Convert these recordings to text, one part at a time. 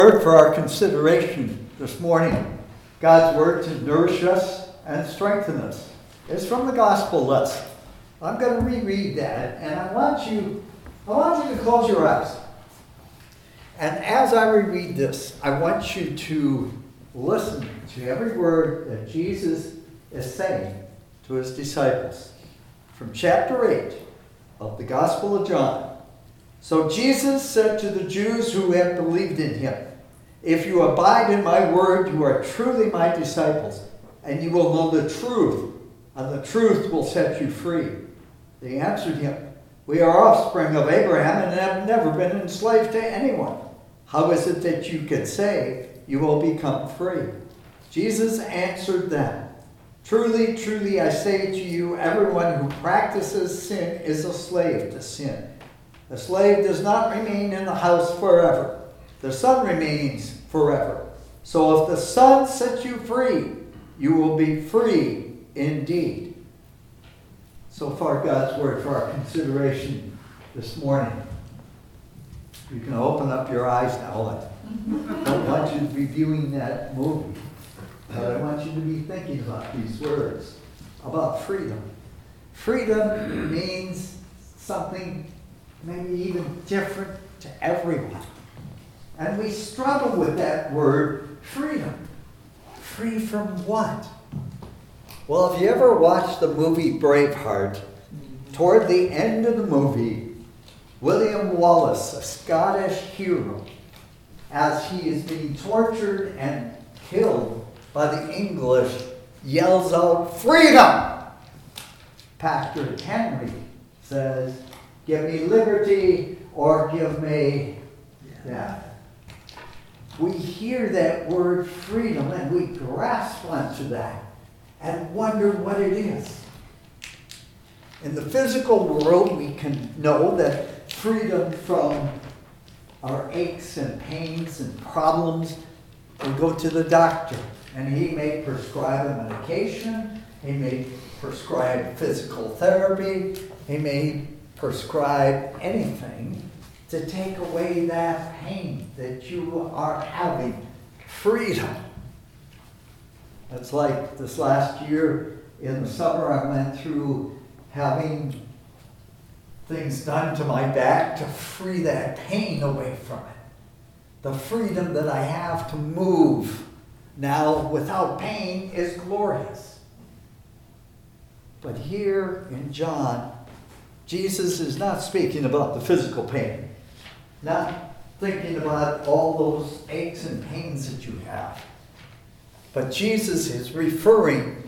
Word for our consideration this morning. God's word to nourish us and strengthen us. It's from the gospel lesson. I'm going to reread that, and I want you to close your eyes. And as I reread this, I want you to listen to every word that Jesus is saying to his disciples. From chapter 8 of the Gospel of John. So Jesus said to the Jews who had believed in him, "If you abide in my word, you are truly my disciples, and you will know the truth, and the truth will set you free." They answered him, "We are offspring of Abraham and have never been enslaved to anyone. How is it that you can say you will become free?" Jesus answered them, "Truly, truly, I say to you, everyone who practices sin is a slave to sin. The slave does not remain in the house forever. The Son remains forever. So if the Son sets you free, you will be free indeed." So far, God's word for our consideration this morning. You can open up your eyes now. I don't want you to be viewing that movie, but I want you to be thinking about these words, about freedom. Freedom means something maybe even different to everyone. And we struggle with that word, freedom. Free from what? Well, if you ever watched the movie Braveheart, toward the end of the movie, William Wallace, a Scottish hero, as he is being tortured and killed by the English, yells out, "Freedom!" Patrick Henry says, "Give me liberty or give me death." We hear that word freedom and we grasp onto that and wonder what it is. In the physical world, we can know that freedom from our aches and pains and problems, we go to the doctor and he may prescribe a medication, he may prescribe physical therapy, he may prescribe anything to take away that pain that you are having. Freedom. It's like this last year in the summer, I went through having things done to my back to free that pain away from it. The freedom that I have to move now without pain is glorious. But here in John, Jesus is not speaking about the physical pain, not thinking about all those aches and pains that you have. But Jesus is referring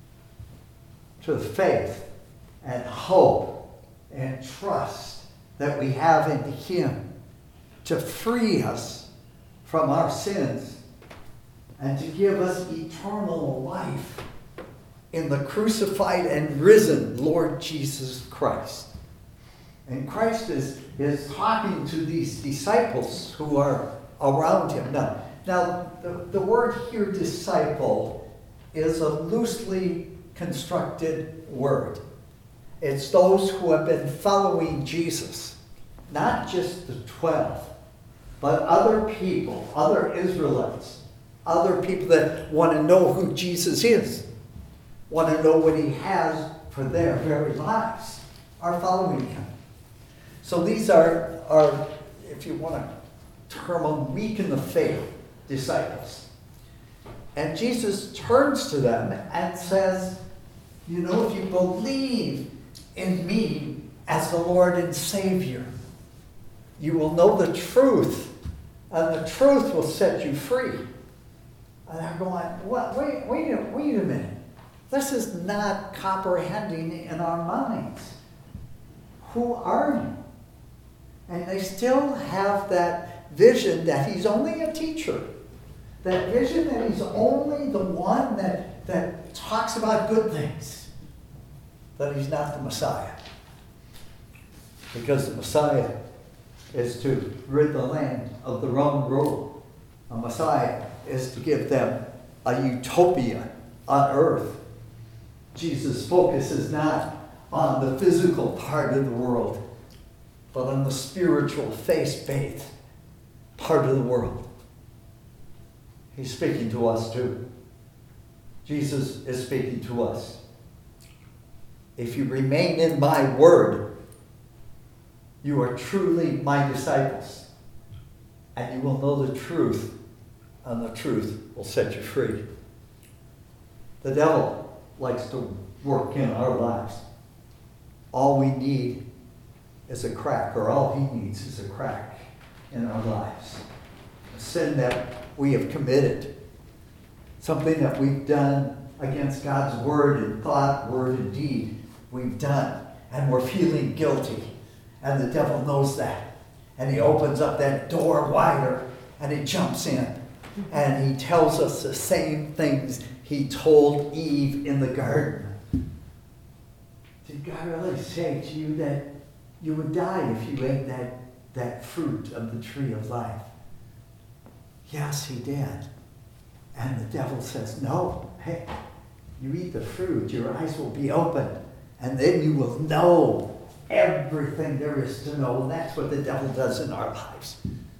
to the faith and hope and trust that we have in him to free us from our sins and to give us eternal life in the crucified and risen Lord Jesus Christ. And Christ is talking to these disciples who are around him. Now the word here, disciple, is a loosely constructed word. It's those who have been following Jesus, not just the 12, but other people, other Israelites, other people that want to know who Jesus is, want to know what he has for their very lives, are following him. So these are, if you want to term them, weak in the faith disciples. And Jesus turns to them and says, if you believe in me as the Lord and Savior, you will know the truth, and the truth will set you free. And I'm going, what? Wait a minute. This is not comprehending in our minds. Who are you? And they still have that vision that he's only a teacher. That vision that he's only the one that talks about good things. That he's not the Messiah. Because the Messiah is to rid the land of the Roman rule. A Messiah is to give them a utopia on earth. Jesus' focus is not on the physical part of the world, but on the spiritual faith part of the world. He's speaking to us too. Jesus is speaking to us. If you remain in my word, you are truly my disciples. And you will know the truth, and the truth will set you free. The devil likes to work in our lives. All we need is a crack, or all he needs is a crack in our lives. A sin that we have committed, something that we've done against God's word in thought, word, and deed. We've done, and we're feeling guilty. And the devil knows that. And he opens up that door wider, and he jumps in. And he tells us the same things he told Eve in the garden. Did God really say to you that you would die if you ate that fruit of the tree of life? Yes, he did. And the devil says, no, hey, you eat the fruit, your eyes will be opened, and then you will know everything there is to know. And that's what the devil does in our lives.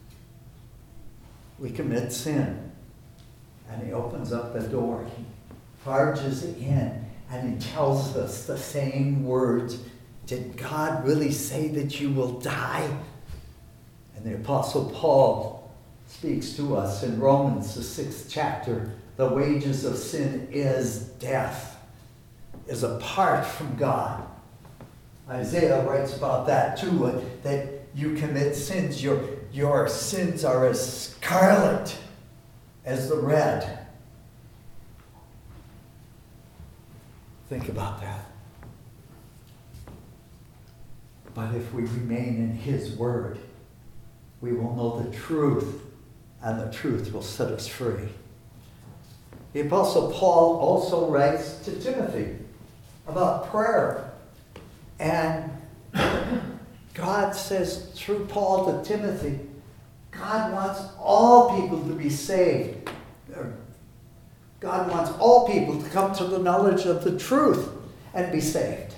We commit sin, and he opens up the door. He barges in, and he tells us the same words. Did God really say that you will die? And the Apostle Paul speaks to us in Romans, the 6th chapter. The wages of sin is death, is apart from God. Isaiah writes about that too, that you commit sins. Your sins are as scarlet as the red. Think about that. But if we remain in his word, we will know the truth, and the truth will set us free. The Apostle Paul also writes to Timothy about prayer. And God says through Paul to Timothy, God wants all people to be saved. God wants all people to come to the knowledge of the truth and be saved.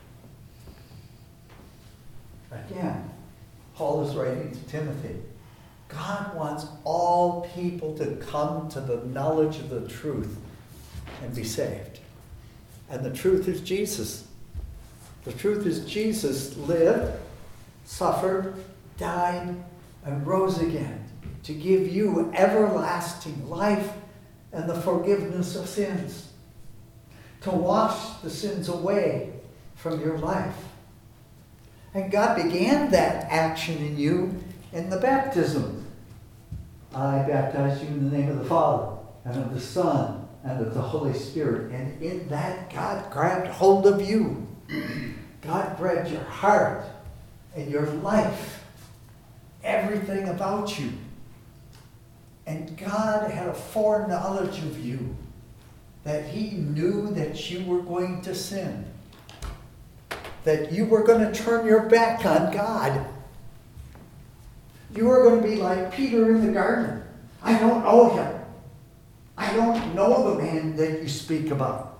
Again, Paul is writing to Timothy. God wants all people to come to the knowledge of the truth and be saved. And the truth is Jesus. The truth is Jesus lived, suffered, died, and rose again to give you everlasting life and the forgiveness of sins, to wash the sins away from your life. And God began that action in you in the baptism. I baptize you in the name of the Father, and of the Son, and of the Holy Spirit. And in that, God grabbed hold of you. God grabbed your heart and your life, everything about you. And God had a foreknowledge of you, that he knew that you were going to sin, that you were going to turn your back on God. You were going to be like Peter in the garden. I don't know him. I don't know the man that you speak about.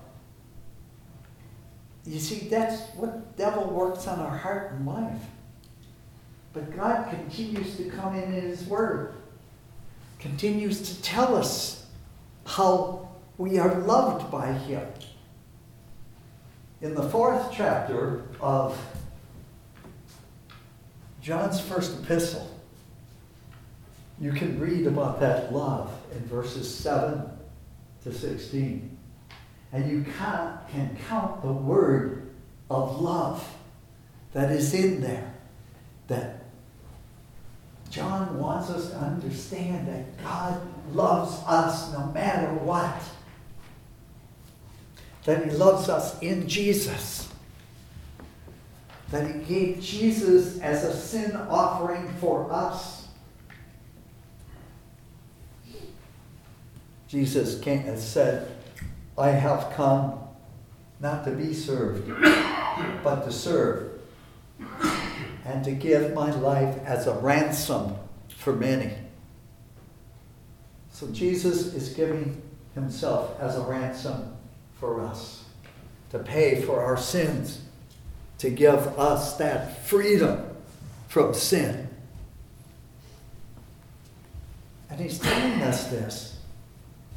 You see, that's what the devil works on our heart and life. But God continues to come in his word, continues to tell us how we are loved by him. In the 4th chapter of John's first epistle, you can read about that love in verses 7 to 16. And you can count the word of love that is in there. That John wants us to understand that God loves us no matter what. That he loves us in Jesus. That he gave Jesus as a sin offering for us. Jesus came and said, I have come not to be served, but to serve, and to give my life as a ransom for many. So Jesus is giving himself as a ransom for us, to pay for our sins, to give us that freedom from sin. And he's telling us this.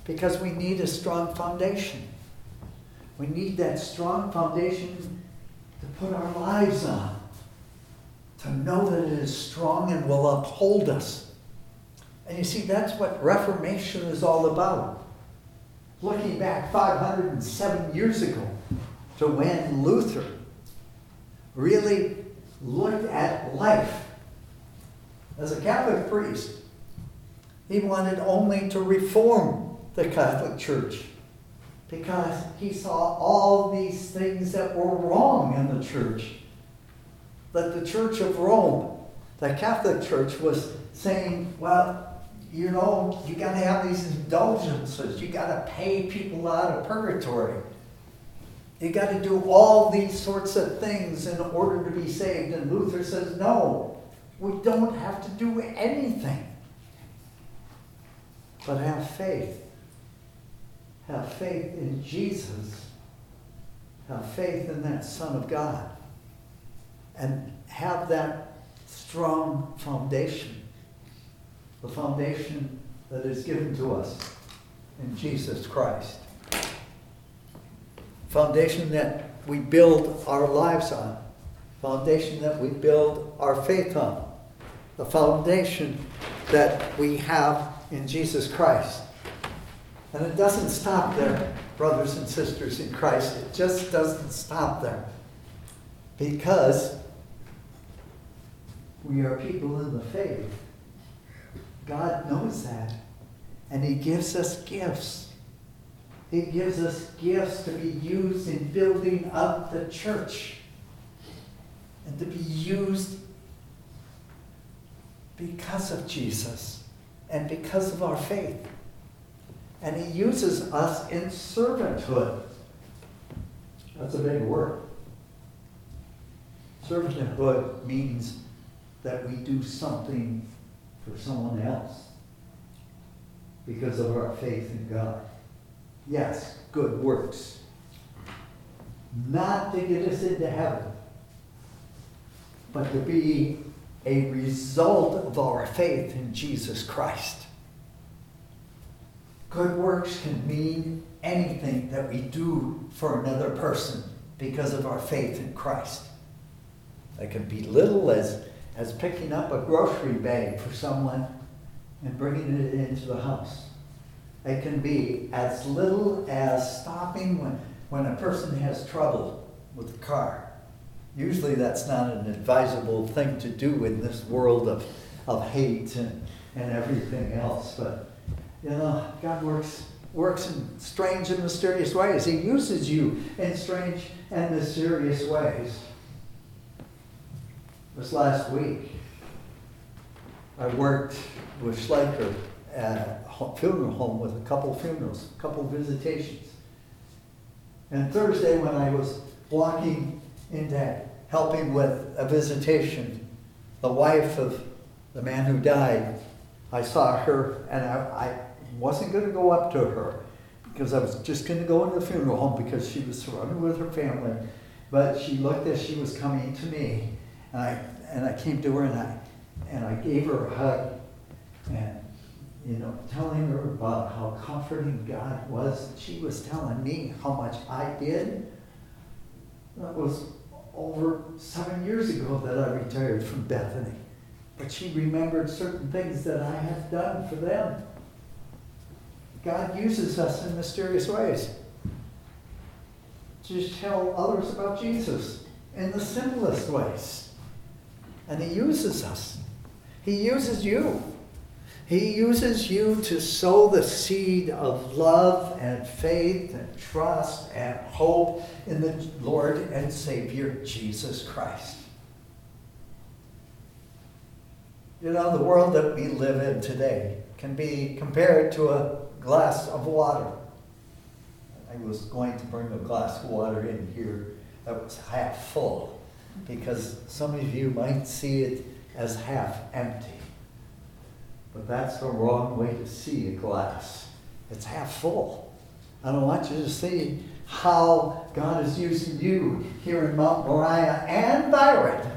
Because we need a strong foundation. We need that strong foundation to put our lives on. To know that it is strong and will uphold us. And you see, that's what Reformation is all about. Looking back 507 years ago to when Luther really looked at life as a Catholic priest. He wanted only to reform the Catholic Church because he saw all these things that were wrong in the church. That the Church of Rome, the Catholic Church, was saying, well, you know, you got to have these indulgences. You got to pay people out of purgatory. You got to do all these sorts of things in order to be saved. And Luther says, no, we don't have to do anything. But have faith. Have faith in Jesus. Have faith in that Son of God. And have that strong foundation. The foundation that is given to us in Jesus Christ. Foundation that we build our lives on. Foundation that we build our faith on. The foundation that we have in Jesus Christ. And it doesn't stop there, brothers and sisters in Christ. It just doesn't stop there. Because we are people in the faith. God knows that. And He gives us gifts. He gives us gifts to be used in building up the church. And to be used because of Jesus. And because of our faith. And He uses us in servanthood. That's a big word. Servanthood means that we do something for someone else because of our faith in God. Yes, good works. Not to get us into heaven, but to be a result of our faith in Jesus Christ. Good works can mean anything that we do for another person because of our faith in Christ. It can be little as picking up a grocery bag for someone and bringing it into the house. It can be as little as stopping when a person has trouble with the car. Usually that's not an advisable thing to do in this world of hate and everything else. But, you know, God works in strange and mysterious ways. He uses you in strange and mysterious ways. This last week, I worked with Schleicher at a funeral home with a couple funerals, a couple visitations. And Thursday, when I was walking into helping with a visitation, the wife of the man who died, I saw her, and I wasn't going to go up to her because I was just going to go into the funeral home because she was surrounded with her family. But she looked as she was coming to me. And I came to her and I gave her a hug and, you know, telling her about how comforting God was. She was telling me how much I did. That was over 7 years ago that I retired from Bethany. But she remembered certain things that I had done for them. God uses us in mysterious ways. Just tell others about Jesus in the simplest ways. And He uses us. He uses you. He uses you to sow the seed of love and faith and trust and hope in the Lord and Savior, Jesus Christ. You know, the world that we live in today can be compared to a glass of water. I was going to bring a glass of water in here that was half full, because some of you might see it as half empty. But that's the wrong way to see a glass. It's half full. And I want you to see how God is using you here in Mount Moriah and Byron.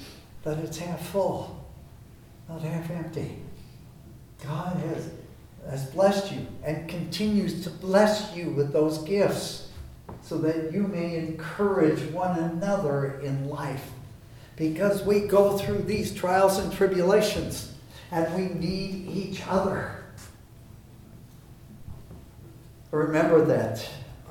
That it's half full, not half empty. God has blessed you and continues to bless you with those gifts so that you may encourage one another in life. Because we go through these trials and tribulations and we need each other. I remember that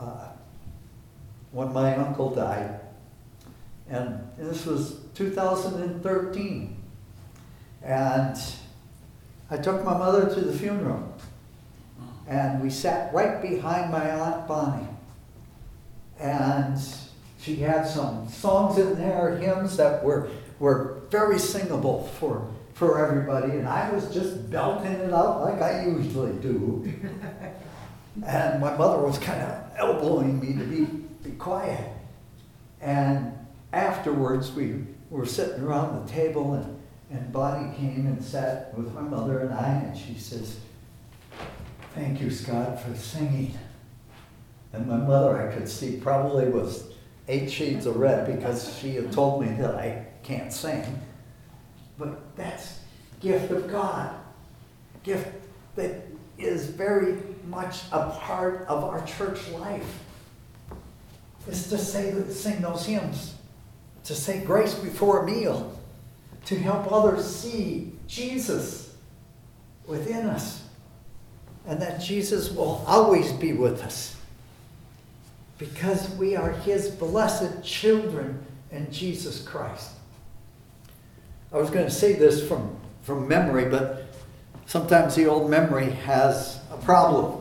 when my uncle died, and this was 2013, and I took my mother to the funeral, and we sat right behind my Aunt Bonnie, and she had some songs in there, hymns that were very singable for everybody, and I was just belting it out like I usually do. And my mother was kind of elbowing me to be quiet. And afterwards, we were sitting around the table, and Bonnie came and sat with my mother and I, and she says, "Thank you, Scott, for singing." And my mother, I could see, probably was 8 shades of red because she had told me that I can't sing. But that's gift of God. Gift that is very much a part of our church life. Is to sing those hymns, to say grace before a meal, to help others see Jesus within us, and that Jesus will always be with us because we are his blessed children in Jesus Christ. I was going to say this from memory, but sometimes the old memory has a problem.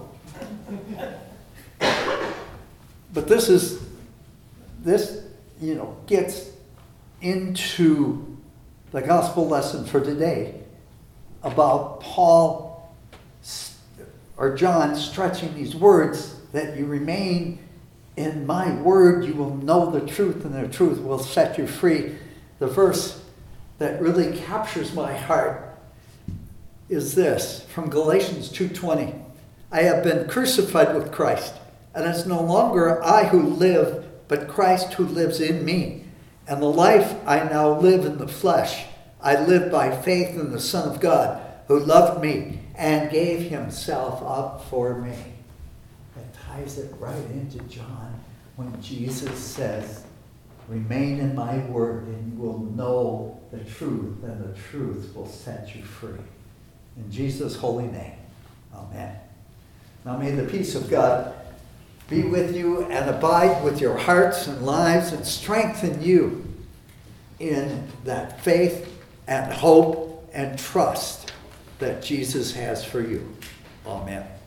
But this gets into the gospel lesson for today about Paul or John stretching these words that you remain in my word, you will know the truth, and the truth will set you free. The verse that really captures my heart is this from Galatians 2:20. I have been crucified with Christ, and it's no longer I who live, but Christ who lives in me. And the life I now live in the flesh, I live by faith in the Son of God, who loved me and gave himself up for me. That ties it right into John when Jesus says, remain in my word and you will know the truth, and the truth will set you free. In Jesus' holy name, amen. Now may the peace of God be with you and abide with your hearts and lives and strengthen you in that faith and hope and trust that Jesus has for you. Amen.